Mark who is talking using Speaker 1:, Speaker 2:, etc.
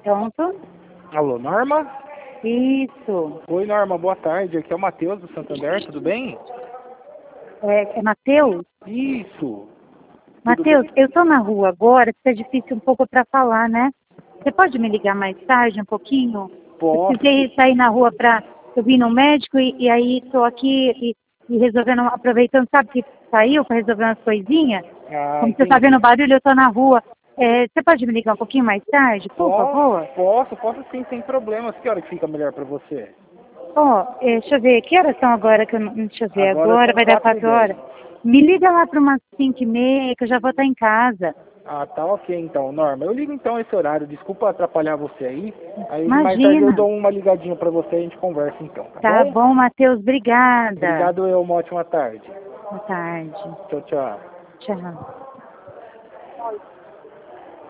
Speaker 1: Pronto.
Speaker 2: Alô, Norma?
Speaker 1: Isso.
Speaker 2: Oi, Norma, boa tarde. Aqui é o Matheus do Santander, tudo bem?
Speaker 1: É Matheus?
Speaker 2: Isso. Tudo
Speaker 1: Matheus,
Speaker 2: bem?
Speaker 1: eu tô na rua agora, fica difícil um pouco para falar, né? Você pode me ligar mais tarde um pouquinho? Eu
Speaker 2: Posso.
Speaker 1: precisei sair na rua para... Eu vim no médico e aí estou aqui e resolvendo, aproveitando, sabe que saiu para resolver umas coisinhas?
Speaker 2: Ah,
Speaker 1: Como você está
Speaker 2: entendi.
Speaker 1: vendo o barulho, eu estou na rua. Você pode me ligar um pouquinho mais tarde, por favor?
Speaker 2: Posso sim, sem problemas. Que hora que fica melhor pra você?
Speaker 1: Deixa eu ver, que horas são agora? Que eu não, deixa eu ver,
Speaker 2: Agora
Speaker 1: agora
Speaker 2: são
Speaker 1: vai dar
Speaker 2: 4 e
Speaker 1: 4
Speaker 2: 10.
Speaker 1: horas. Me liga lá para umas 5h30 que eu já vou estar em casa.
Speaker 2: Ah, tá ok então, Norma. Eu ligo então esse horário. Desculpa atrapalhar você aí. Aí mais tarde eu
Speaker 1: Imagina.
Speaker 2: dou uma ligadinha pra você e a gente conversa então, tá
Speaker 1: Tá
Speaker 2: bom?
Speaker 1: bom, Matheus, obrigada.
Speaker 2: Obrigado, uma ótima tarde.
Speaker 1: Boa tarde.
Speaker 2: Tchau, tchau.
Speaker 1: Tchau.